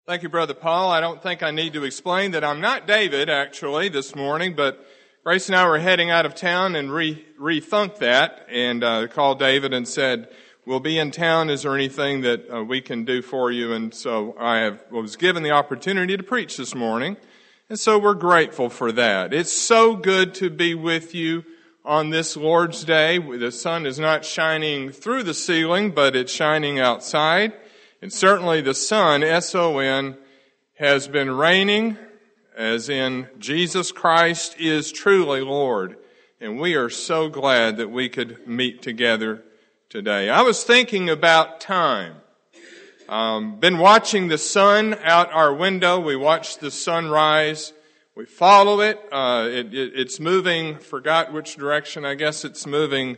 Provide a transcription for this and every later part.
Thank you, Brother Paul. I don't think I need to explain that I'm not David, actually, this morning, but Grace and I were heading out of town and rethunked that and called David and said, we'll be in town. Is there anything that we can do for you? And so I was given the opportunity to preach this morning, and so we're grateful for that. It's so good to be with you on this Lord's Day. The sun is not shining through the ceiling, but it's shining outside. And certainly the sun, S-O-N, has been reigning, as in Jesus Christ is truly Lord. And we are so glad that we could meet together today. I was thinking about time. Been watching the sun out our window. We watch the sun rise. We follow it. It's moving, forgot which direction. I guess it's moving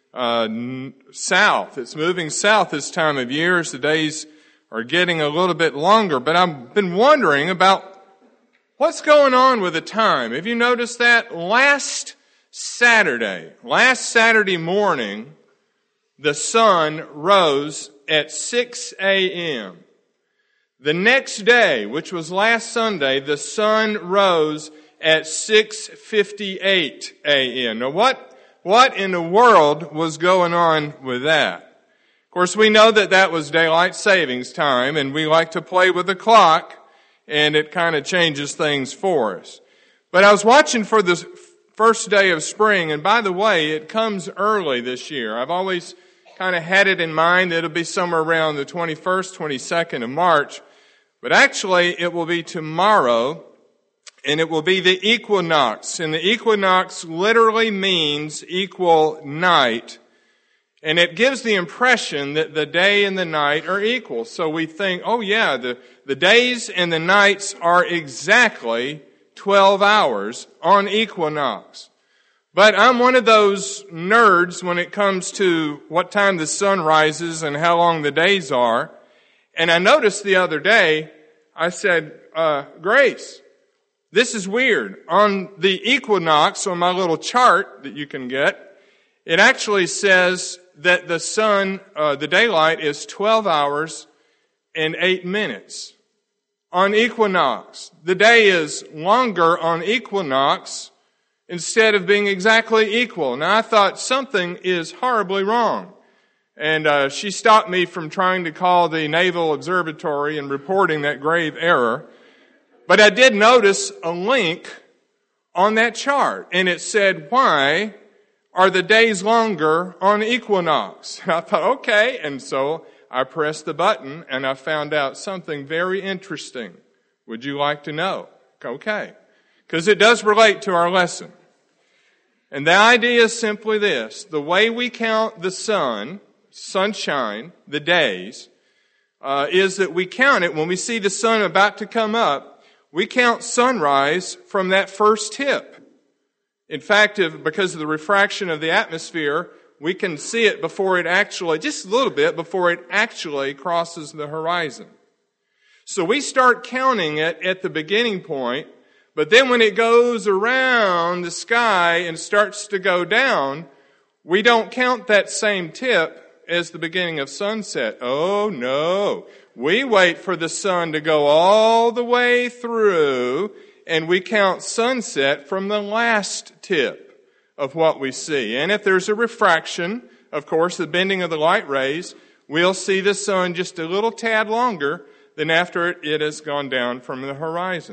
south. It's moving south this time of year as the days are getting a little bit longer. But I've been wondering about what's going on with the time. Have you noticed that? Last Saturday morning, the sun rose at 6 a.m. The next day, which was last Sunday, the sun rose at 6:58 a.m. Now what in the world was going on with that? Of course, we know that was daylight savings time, and we like to play with the clock, and it kind of changes things for us. But I was watching for the first day of spring, and by the way, it comes early this year. I've always kind of had it in mind that it'll be somewhere around the 21st, 22nd of March, but actually it will be tomorrow, and it will be the equinox. And the equinox literally means equal night. And it gives the impression that the day and the night are equal. So we think, oh yeah, the days and the nights are exactly 12 hours on equinox. But I'm one of those nerds when it comes to what time the sun rises and how long the days are. And I noticed the other day, I said, Grace, this is weird. On the equinox, on my little chart that you can get, it actually says that the sun, the daylight is 12 hours and 8 minutes. On equinox, the day is longer on equinox instead of being exactly equal. Now I thought something is horribly wrong. And she stopped me from trying to call the Naval Observatory and reporting that grave error. But I did notice a link on that chart, and it said, why are the days longer on equinox? And I thought, okay. And so I pressed the button and I found out something very interesting. Would you like to know? Okay. Because it does relate to our lesson. And the idea is simply this. The way we count the sunshine, the days, is that we count it when we see the sun about to come up. We count sunrise from that first tip. In fact, because of the refraction of the atmosphere, we can see it before it actually, just a little bit before it actually crosses the horizon. So we start counting it at the beginning point, but then when it goes around the sky and starts to go down, we don't count that same tip as the beginning of sunset. Oh no. We wait for the sun to go all the way through, and we count sunset from the last tip of what we see. And if there's a refraction, of course, the bending of the light rays, we'll see the sun just a little tad longer than after it has gone down from the horizon.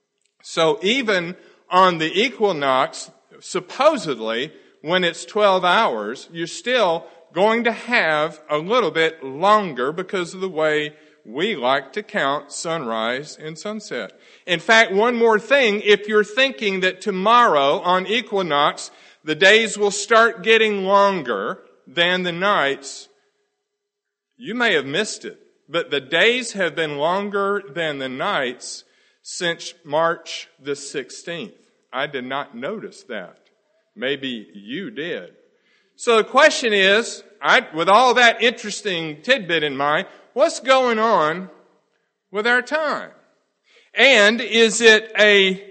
So even on the equinox, supposedly, when it's 12 hours, you're still going to have a little bit longer because of the way we like to count sunrise and sunset. In fact, one more thing, if you're thinking that tomorrow on equinox, the days will start getting longer than the nights, you may have missed it. But the days have been longer than the nights since March the 16th. I did not notice that. Maybe you did. So the question is, with all that interesting tidbit in mind, what's going on with our time? And is it a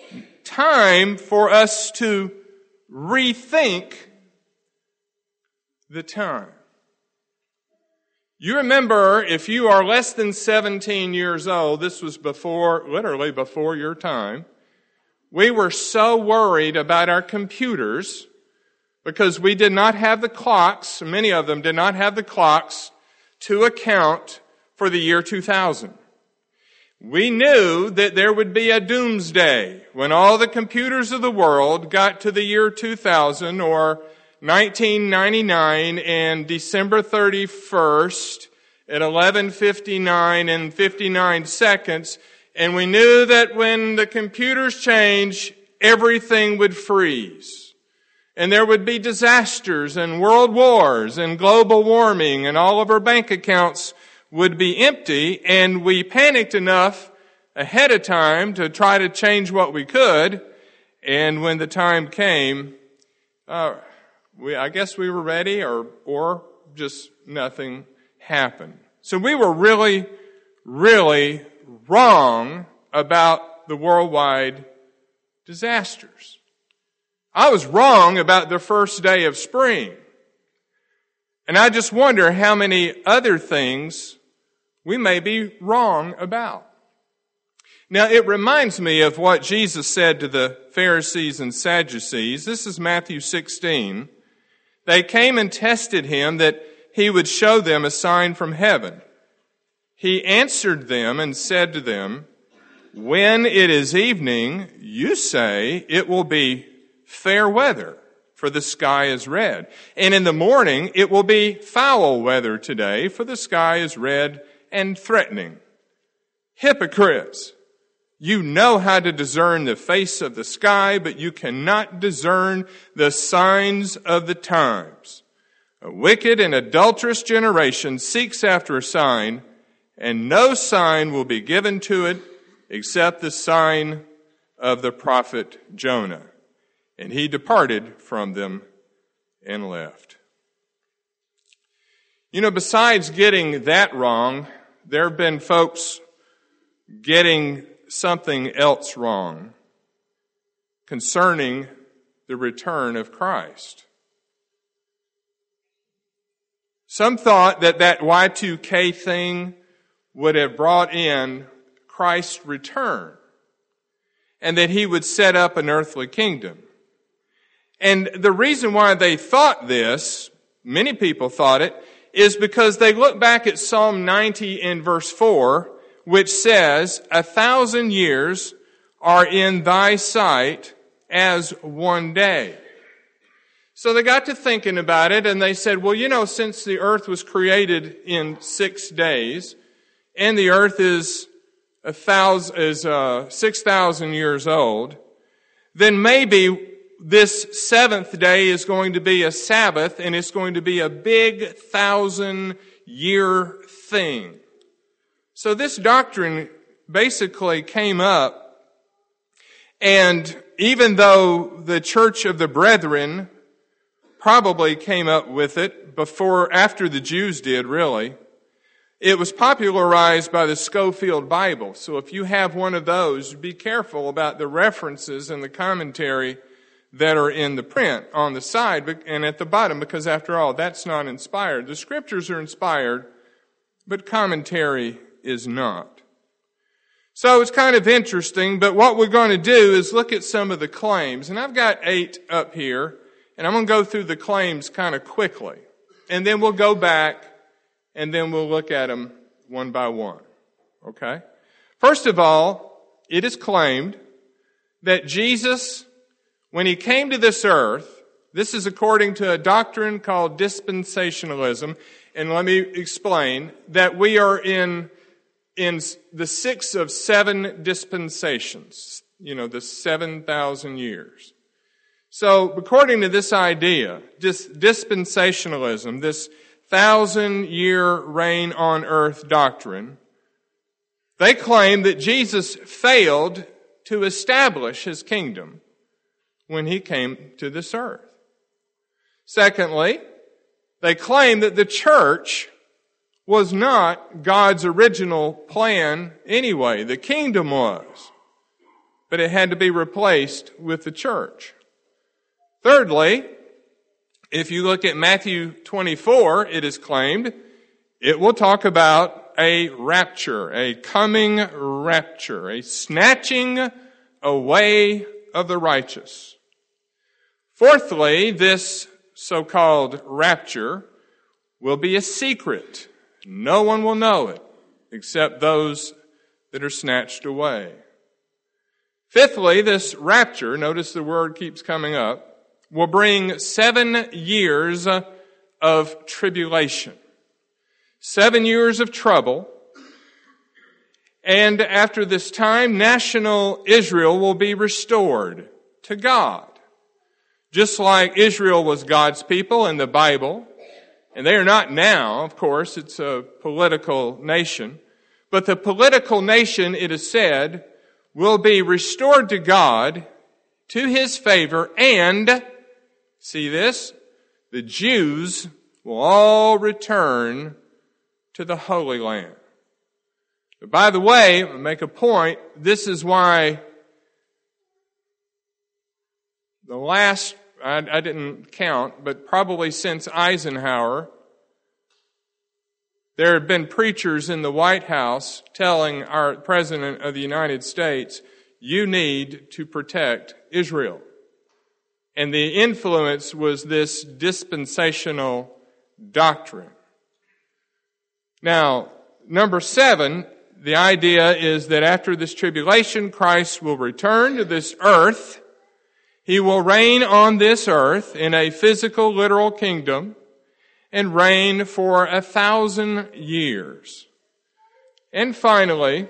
time for us to rethink the time? You remember, if you are less than 17 years old, this was literally before your time, we were so worried about our computers because we did not have the clocks, many of them did not have the clocks to account for the year 2000. We knew that there would be a doomsday when all the computers of the world got to the year 2000 or 1999 and December 31st at 11:59 and 59 seconds, and we knew that when the computers change, everything would freeze. And there would be disasters and world wars and global warming, and all of our bank accounts would be empty, and we panicked enough ahead of time to try to change what we could, and when the time came, I guess we were ready, or just nothing happened. So we were really, really wrong about the worldwide disasters. I was wrong about the first day of spring. And I just wonder how many other things we may be wrong about. Now, it reminds me of what Jesus said to the Pharisees and Sadducees. This is Matthew 16. They came and tested him that he would show them a sign from heaven. He answered them and said to them, "When it is evening, you say it will be fair weather, for the sky is red. And in the morning, it will be foul weather today, for the sky is red and threatening. Hypocrites! You know how to discern the face of the sky, but you cannot discern the signs of the times. A wicked and adulterous generation seeks after a sign, and no sign will be given to it except the sign of the prophet Jonah." And he departed from them and left. You know, besides getting that wrong, there have been folks getting something else wrong concerning the return of Christ. Some thought that Y2K thing would have brought in Christ's return and that he would set up an earthly kingdom. And the reason why they thought this, many people thought it, is because they look back at Psalm 90 in verse 4, which says, 1,000 years are in thy sight as one day. So they got to thinking about it, and they said, well, you know, since the earth was created in 6 days, and the earth is 6,000 years old, then maybe this seventh day is going to be a Sabbath, and it's going to be a big 1,000-year thing. So this doctrine basically came up, and even though the Church of the Brethren probably came up with it after the Jews did, really, it was popularized by the Scofield Bible. So if you have one of those, be careful about the references and the commentary that are in the print on the side and at the bottom, because after all, that's not inspired. The scriptures are inspired, but commentary is not. So it's kind of interesting, but what we're going to do is look at some of the claims. And I've got 8 up here, and I'm going to go through the claims kind of quickly. And then we'll go back, and then we'll look at them one by one. Okay? First of all, it is claimed that Jesus, when he came to this earth, this is according to a doctrine called dispensationalism, and let me explain that we are in the 6th of 7 dispensations, the 7,000 years. So, according to this idea, dispensationalism, this 1,000-year reign on earth doctrine, they claim that Jesus failed to establish his kingdom when he came to this earth. Secondly, they claim that the church was not God's original plan anyway. The kingdom was, but it had to be replaced with the church. Thirdly, if you look at Matthew 24, it is claimed, It will talk about a rapture, a coming rapture, a snatching away of the righteous. Fourthly, this so-called rapture will be a secret. No one will know it except those that are snatched away. Fifthly, this rapture, notice the word keeps coming up, will bring 7 years of tribulation. 7 years of trouble. And after this time, national Israel will be restored to God. Just like Israel was God's people in the Bible, and they are not now, of course, it's a political nation, but the political nation, it is said, will be restored to God, to His favor, and, see this, the Jews will all return to the Holy Land. But by the way, I'll make a point, this is why the last, I didn't count, but probably since Eisenhower, there have been preachers in the White House telling our President of the United States, you need to protect Israel. And the influence was this dispensational doctrine. Now, number 7, the idea is that after this tribulation, Christ will return to this earth. He will reign on this earth in a physical, literal kingdom and reign for 1,000 years. And finally,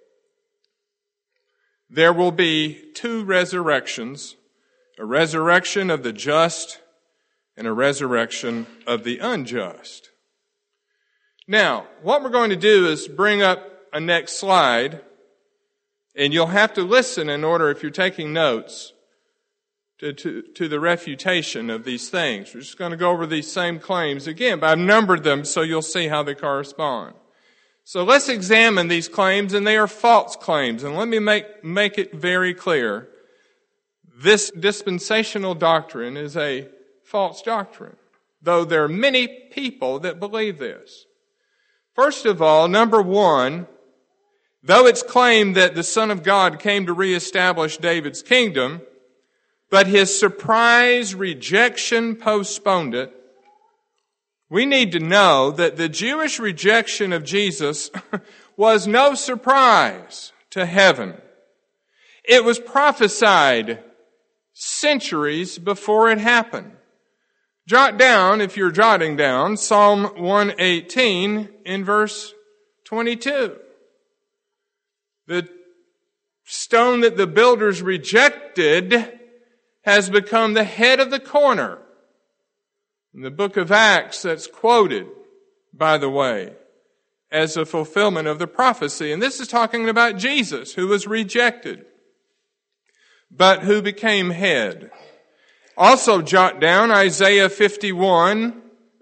there will be 2 resurrections, a resurrection of the just and a resurrection of the unjust. Now, what we're going to do is bring up a next slide, and you'll have to listen in order, if you're taking notes, to the refutation of these things. We're just going to go over these same claims again, but I've numbered them so you'll see how they correspond. So let's examine these claims, and they are false claims. And let me make it very clear. This dispensational doctrine is a false doctrine, though there are many people that believe this. First of all, number 1, though it's claimed that the Son of God came to reestablish David's kingdom, but his surprise rejection postponed it, we need to know that the Jewish rejection of Jesus was no surprise to heaven. It was prophesied centuries before it happened. Jot down, if you're jotting down, Psalm 118 in verse 22. The stone that the builders rejected has become the head of the corner. In the book of Acts, that's quoted, by the way, as a fulfillment of the prophecy. And this is talking about Jesus, who was rejected, but who became head. Also jot down Isaiah 53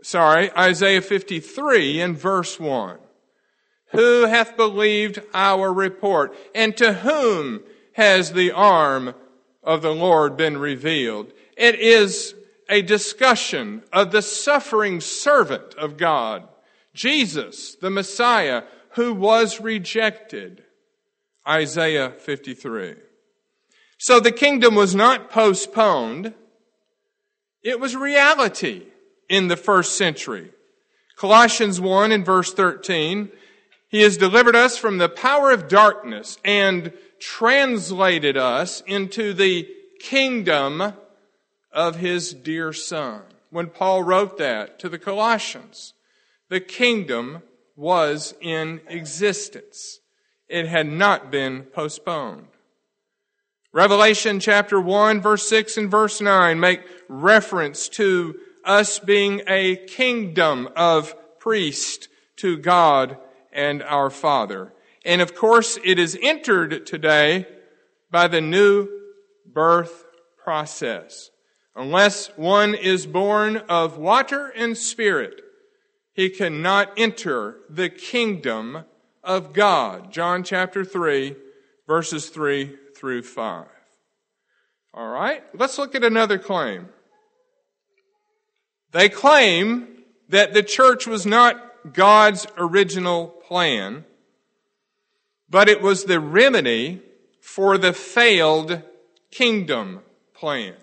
in verse 1. Who hath believed our report? And to whom has the arm of the Lord been revealed? It is a discussion of the suffering servant of God, Jesus, the Messiah, who was rejected. Isaiah 53. So the kingdom was not postponed. It was reality in the first century. Colossians 1 and verse 13, He has delivered us from the power of darkness and translated us into the kingdom of His dear Son. When Paul wrote that to the Colossians, the kingdom was in existence. It had not been postponed. Revelation chapter 1, verse 6 and verse 9 make reference to us being a kingdom of priests to God and our Father. And of course, it is entered today by the new birth process. Unless one is born of water and spirit, he cannot enter the kingdom of God. John chapter 3, verses 3 through 5. All right, let's look at another claim. They claim that the church was not God's original plan, but it was the remedy for the failed kingdom plan.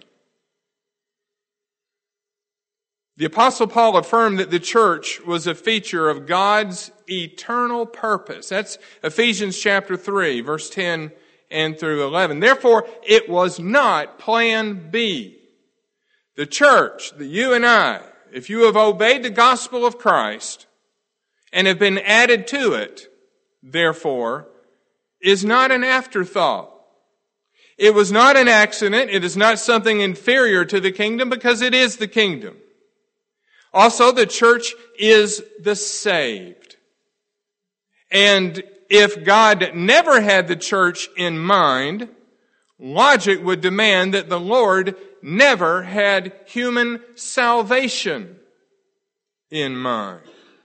The Apostle Paul affirmed that the church was a feature of God's eternal purpose. That's Ephesians chapter 3, verse 10 and through 11. Therefore, it was not plan B. The church, you and I, if you have obeyed the gospel of Christ and have been added to it, therefore, is not an afterthought. It was not an accident. It is not something inferior to the kingdom because it is the kingdom. Also, the church is the saved. And if God never had the church in mind, logic would demand that the Lord never had human salvation in mind.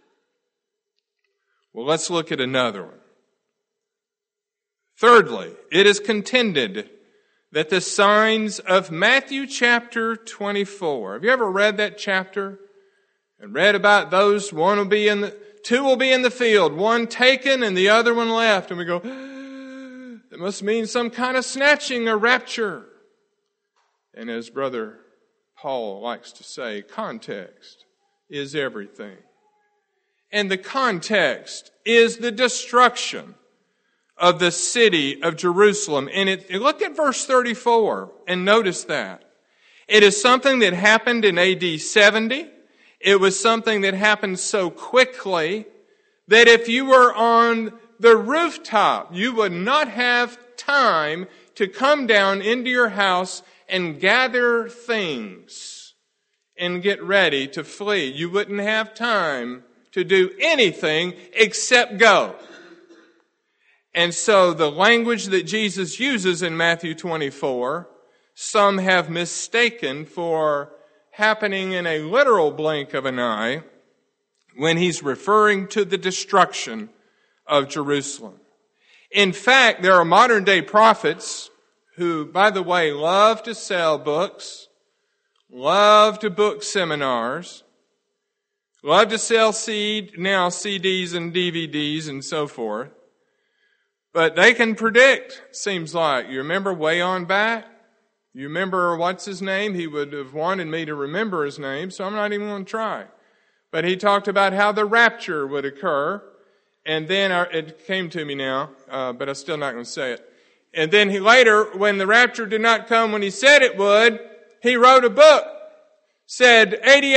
Well, let's look at another one. Thirdly, it is contended that the signs of Matthew chapter 24, have you ever read that chapter? And read about those, two will be in the field, one taken and the other one left. And we go, it must mean some kind of snatching or rapture. And as Brother Paul likes to say, context is everything. And the context is the destruction of the city of Jerusalem. And look at verse 34 and notice that. It is something that happened in AD 70. It was something that happened so quickly that if you were on the rooftop, you would not have time to come down into your house and gather things and get ready to flee. You wouldn't have time to do anything except go. And so the language that Jesus uses in Matthew 24, some have mistaken for happening in a literal blink of an eye when he's referring to the destruction of Jerusalem. In fact, there are modern day prophets who, by the way, love to sell books, love to book seminars, love to sell CDs and DVDs and so forth. But they can predict, seems like. You remember way on back? You remember what's his name? He would have wanted me to remember his name, so I'm not even going to try. But he talked about how the rapture would occur. And then it came to me now, but I'm still not going to say it. And then later, when the rapture did not come when he said it would, he wrote a book. Said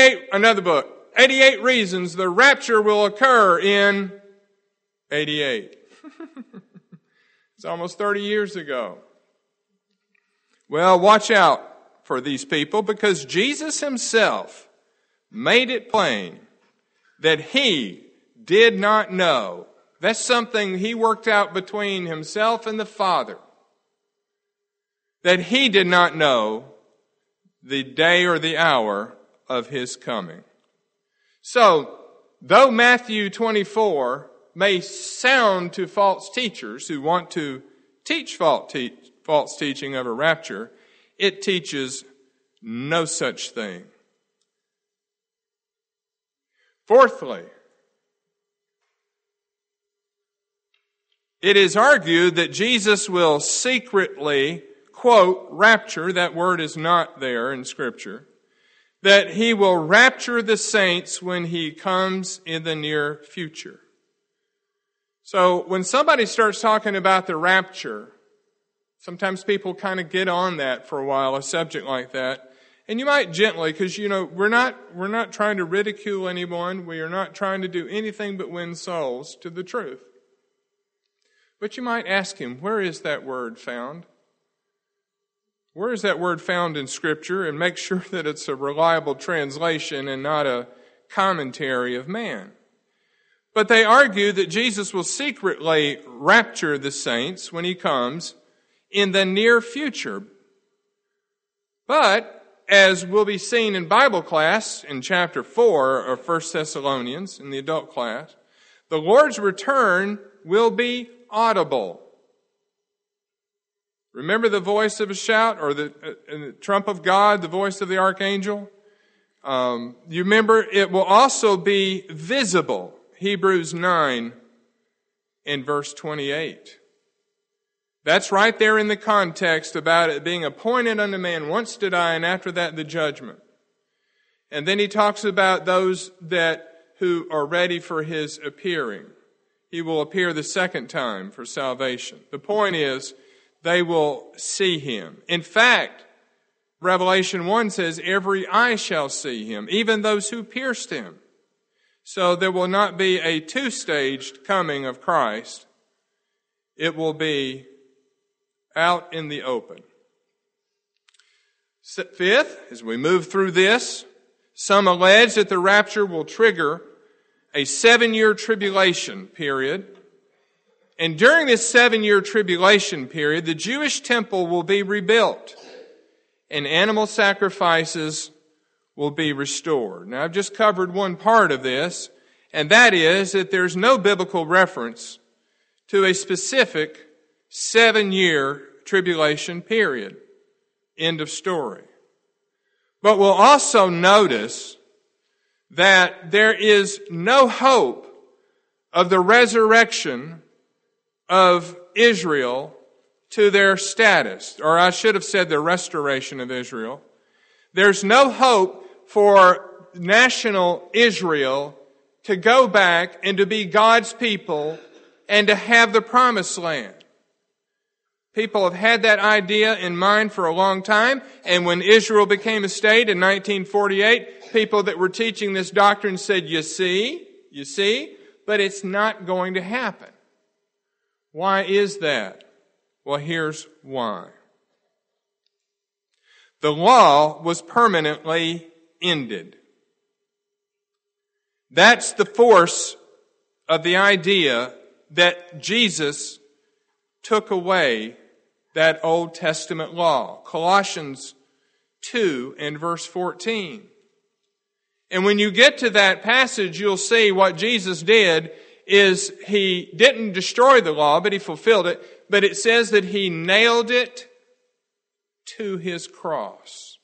88 reasons the rapture will occur in 88. It's almost 30 years ago. Well, watch out for these people because Jesus himself made it plain that he did not know. That's something he worked out between himself and the Father. That he did not know the day or the hour of his coming. So, though Matthew 24 may sound to false teachers who want to teach false teaching of a rapture, it teaches no such thing. Fourthly, it is argued that Jesus will secretly, quote, rapture, that word is not there in Scripture, that he will rapture the saints when he comes in the near future. So when somebody starts talking about the rapture, sometimes people kind of get on that for a while, a subject like that. And you might gently, because, we're not trying to ridicule anyone. We are not trying to do anything but win souls to the truth. But you might ask him, where is that word found? Where is that word found in Scripture? And make sure that it's a reliable translation and not a commentary of man. But they argue that Jesus will secretly rapture the saints when he comes in the near future. But, as will be seen in Bible class in chapter 4 of 1 Thessalonians, in the adult class, the Lord's return will be audible. Remember the voice of a shout, or the trump of God, the voice of the archangel? You remember it will also be visible. Hebrews 9 and verse 28. That's right there in the context about it being appointed unto man once to die, and after that the judgment. And then he talks about those who are ready for his appearing. He will appear the second time for salvation. The point is, they will see him. In fact, Revelation 1 says, every eye shall see him, even those who pierced him. So there will not be a two-staged coming of Christ. It will be out in the open. Fifth, as we move through this, some allege that the rapture will trigger a 7-year tribulation period. And during this 7-year tribulation period, the Jewish temple will be rebuilt and animal sacrifices will be restored. Now, I've just covered one part of this, and that is that there's no biblical reference to a specific 7-year tribulation period. End of story. But we'll also notice that there is no hope of the resurrection of Israel to their status, or I should have said the restoration of Israel. There's no hope for national Israel to go back and to be God's people and to have the promised land. People have had that idea in mind for a long time, and when Israel became a state in 1948, people that were teaching this doctrine said, you see, but it's not going to happen. Why is that? Well, here's why. The law was permanently ended. That's the force of the idea that Jesus took away that Old Testament law. Colossians 2 and verse 14. And when you get to that passage, you'll see what Jesus did is he didn't destroy the law, but he fulfilled it. But it says that he nailed it to his cross.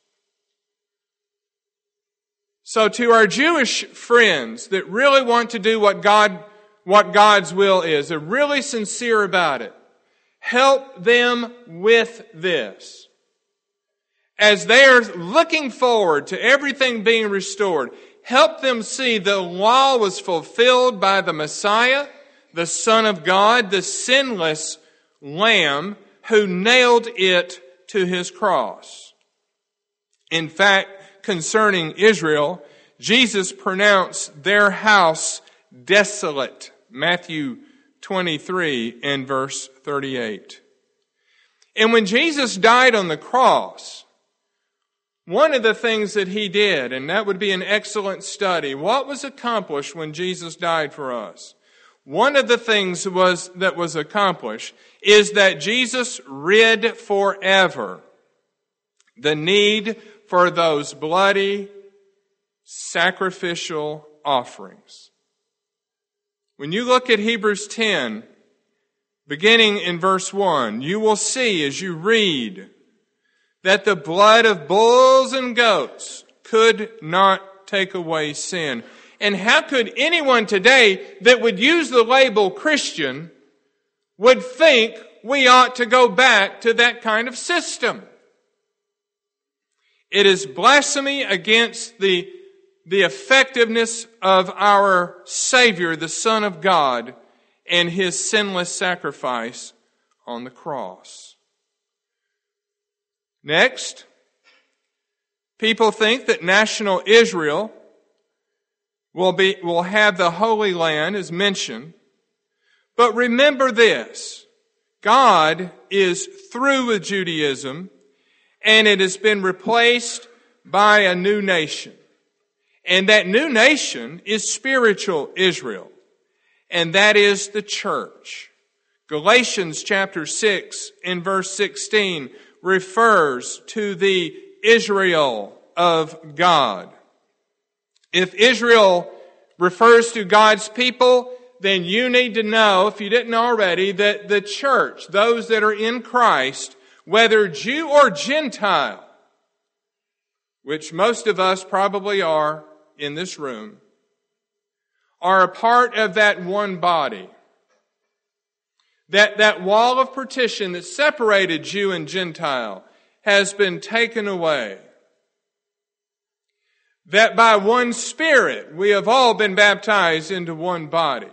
So to our Jewish friends that really want to do what God's will is, they're really sincere about it, help them with this. As they are looking forward to everything being restored, help them see the law was fulfilled by the Messiah, the Son of God, the sinless Lamb who nailed it to his cross. In fact, concerning Israel, Jesus pronounced their house desolate. Matthew 23 and verse 38. And when Jesus died on the cross, one of the things that he did, and that would be an excellent study, what was accomplished when Jesus died for us? One of the things that was accomplished is that Jesus rid forever the need for those bloody sacrificial offerings. When you look at Hebrews 10, beginning in verse 1, you will see as you read that the blood of bulls and goats could not take away sin. And how could anyone today that would use the label Christian would think we ought to go back to that kind of system? It is blasphemy against the effectiveness of our Savior, the Son of God, and his sinless sacrifice on the cross. Next, people think that national Israel will have the Holy Land as mentioned. But remember this, God is through with Judaism and it has been replaced by a new nation. And that new nation is spiritual Israel. And that is the church. Galatians chapter 6 and verse 16 refers to the Israel of God. If Israel refers to God's people, then you need to know, if you didn't already, that the church, those that are in Christ, whether Jew or Gentile, which most of us probably are in this room, are a part of that one body. That wall of partition that separated Jew and Gentile has been taken away. That by one Spirit we have all been baptized into one body.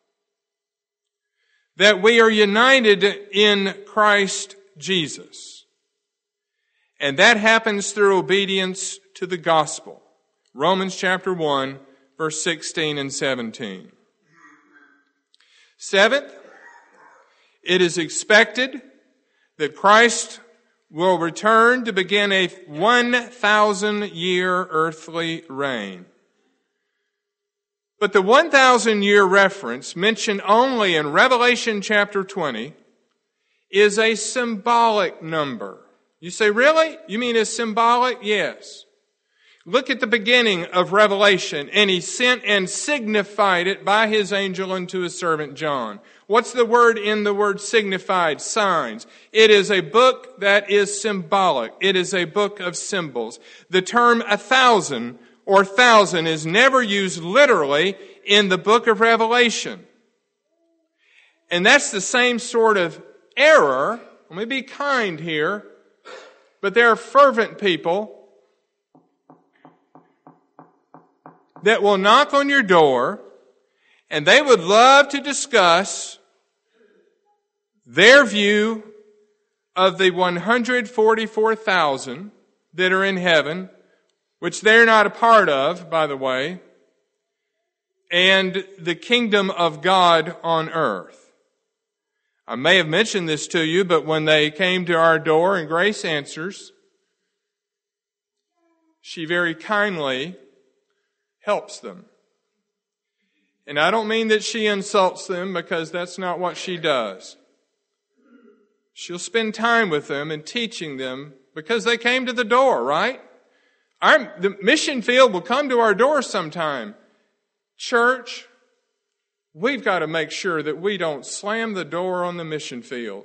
That we are united in Christ Jesus. And that happens through obedience to the gospel. Romans chapter 1, verse 16 and 17. Seventh, it is expected that Christ will return to begin a 1,000-year earthly reign. But the 1,000-year reference, mentioned only in Revelation chapter 20, is a symbolic number. You say, really? You mean it's symbolic? Yes. Look at the beginning of Revelation, and he sent and signified it by his angel unto his servant John. What's the word in the word signified? Signs. It is a book that is symbolic. It is a book of symbols. The term 1,000 or 1,000 is never used literally in the book of Revelation. And that's the same sort of error. Let me be kind here. But there are fervent people that will knock on your door, and they would love to discuss their view of the 144,000 that are in heaven, which they're not a part of, by the way, and the kingdom of God on earth. I may have mentioned this to you, but when they came to our door and Grace answers, she very kindly helps them. And I don't mean that she insults them, because that's not what she does. She'll spend time with them and teaching them because they came to the door, right? The mission field will come to our door sometime. Church, we've got to make sure that we don't slam the door on the mission field.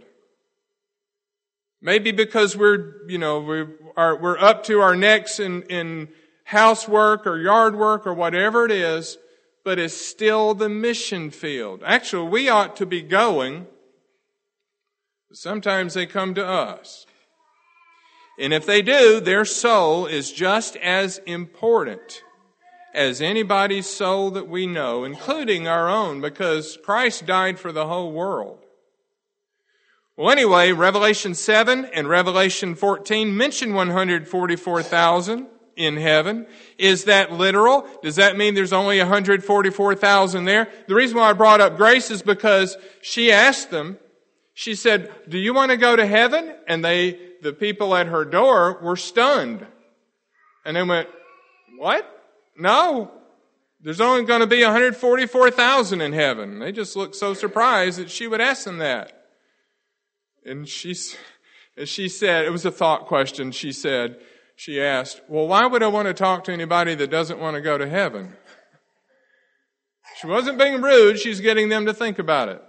Maybe because we're up to our necks in housework or yard work or whatever it is, but it's still the mission field. Actually, we ought to be going. Sometimes they come to us. And if they do, their soul is just as important as anybody's soul that we know, including our own, because Christ died for the whole world. Well, anyway, Revelation 7 and Revelation 14 mention 144,000 in heaven. Is that literal? Does that mean there's only 144,000 there? The reason why I brought up Grace is because she asked them, she said, do you want to go to heaven? And the people at her door were stunned. And they went, what? No, there's only going to be 144,000 in heaven. They just looked so surprised that she would ask them that. And she said, it was a thought question. She asked, well, why would I want to talk to anybody that doesn't want to go to heaven? She wasn't being rude. She's getting them to think about it.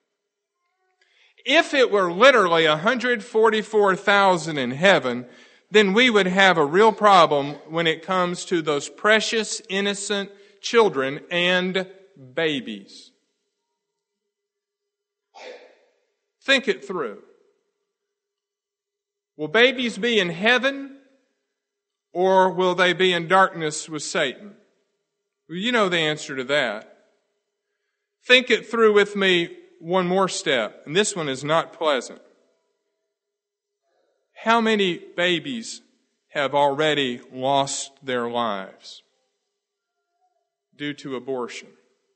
If it were literally 144,000 in heaven, then we would have a real problem when it comes to those precious, innocent children and babies. Think it through. Will babies be in heaven, or will they be in darkness with Satan? Well, you know the answer to that. Think it through with me one more step, and this one is not pleasant. How many babies have already lost their lives due to abortion?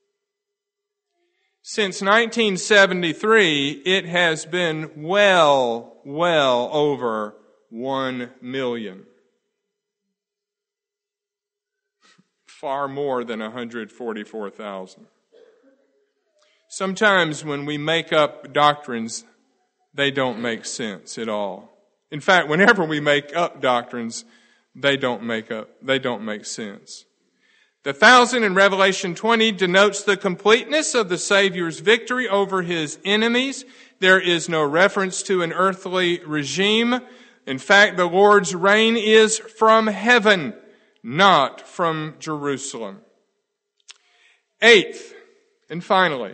Since 1973, it has been well over 1 million. Far more than 144,000. Sometimes when we make up doctrines, they don't make sense at all. In fact, whenever we make up doctrines, they don't make sense. The 1,000 in Revelation 20 denotes the completeness of the Savior's victory over his enemies. There is no reference to an earthly regime. In fact, the Lord's reign is from heaven, not from Jerusalem. Eighth, and finally,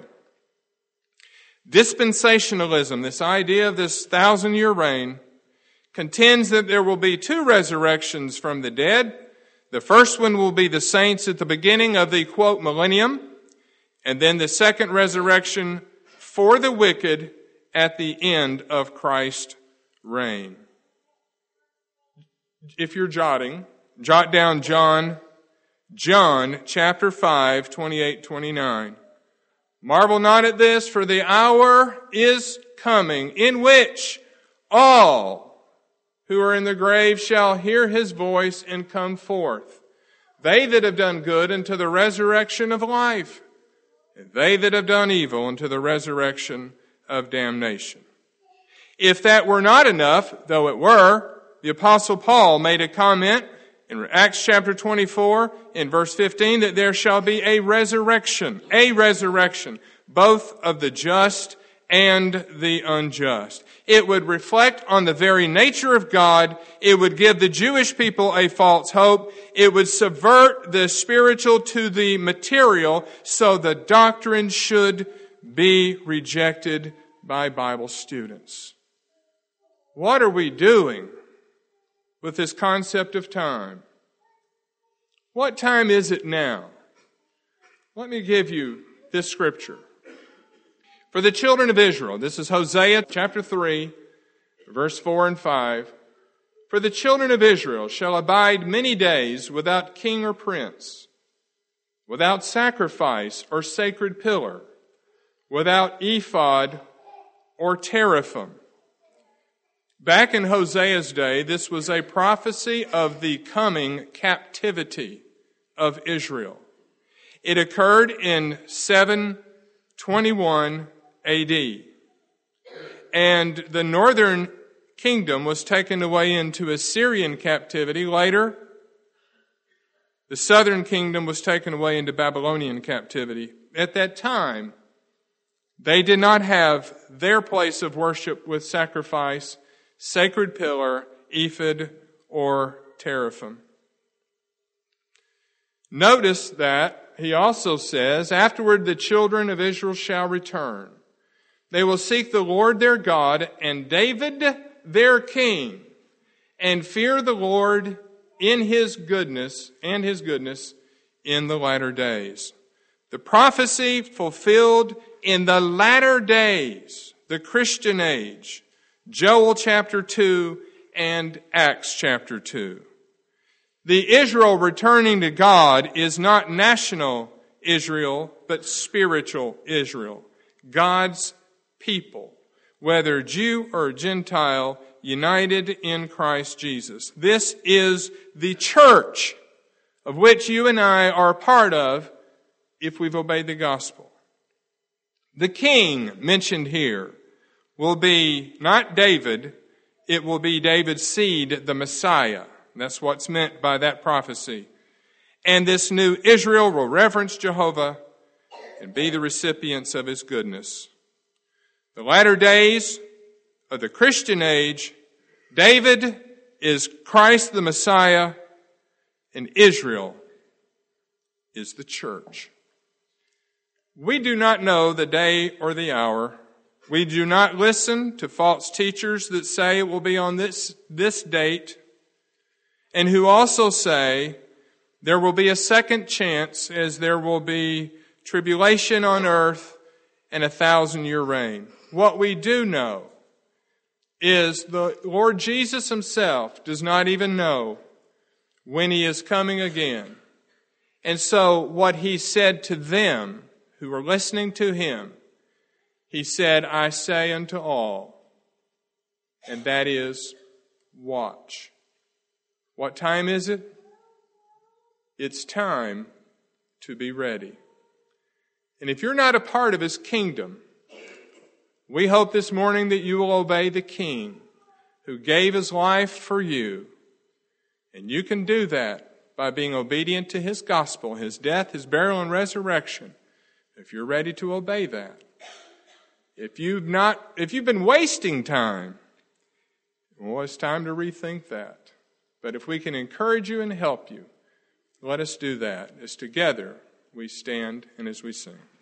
dispensationalism, this idea of this 1,000-year reign, contends that there will be two resurrections from the dead. The first one will be the saints at the beginning of the, quote, millennium, and then the second resurrection for the wicked at the end of Christ's reign. If you're jotting, jot down John chapter 5, 28-29. Marvel not at this, for the hour is coming in which all who are in the grave shall hear his voice and come forth. They that have done good unto the resurrection of life, and they that have done evil unto the resurrection of damnation. If that were not enough, though it were, the Apostle Paul made a comment in Acts chapter 24, in verse 15, that there shall be a resurrection, both of the just and the unjust. It would reflect on the very nature of God. It would give the Jewish people a false hope. It would subvert the spiritual to the material, so the doctrine should be rejected by Bible students. What are we doing with this concept of time? What time is it now? Let me give you this scripture. For the children of Israel, this is Hosea chapter 3, verse 4 and 5. For the children of Israel shall abide many days without king or prince, without sacrifice or sacred pillar, without ephod or teraphim. Back in Hosea's day, this was a prophecy of the coming captivity of Israel. It occurred in 721 A.D. And the northern kingdom was taken away into Assyrian captivity. Later, the southern kingdom was taken away into Babylonian captivity. At that time, they did not have their place of worship with sacrifice, sacred pillar, ephod, or teraphim. Notice that he also says, afterward the children of Israel shall return. They will seek the Lord their God and David their king, and fear the Lord in his goodness in the latter days. The prophecy fulfilled in the latter days, the Christian age, Joel chapter 2 and Acts chapter 2. The Israel returning to God is not national Israel, but spiritual Israel. God's people, whether Jew or Gentile, united in Christ Jesus. This is the church of which you and I are a part of if we've obeyed the gospel. The king mentioned here will be not David, it will be David's seed, the Messiah. That's what's meant by that prophecy. And this new Israel will reverence Jehovah and be the recipients of his goodness. The latter days of the Christian age, David is Christ the Messiah, and Israel is the church. We do not know the day or the hour. We do not listen to false teachers that say it will be on this date, and who also say there will be a second chance, as there will be tribulation on earth and a 1,000-year reign. What we do know is the Lord Jesus himself does not even know when he is coming again. And so what he said to them who were listening to him, he said, I say unto all, and that is, watch. What time is it? It's time to be ready. And if you're not a part of his kingdom, we hope this morning that you will obey the King who gave his life for you. And you can do that by being obedient to his gospel, his death, his burial, and resurrection, if you're ready to obey that. If you've been wasting time, well, it's time to rethink that. But if we can encourage you and help you, let us do that as together we stand and as we sing.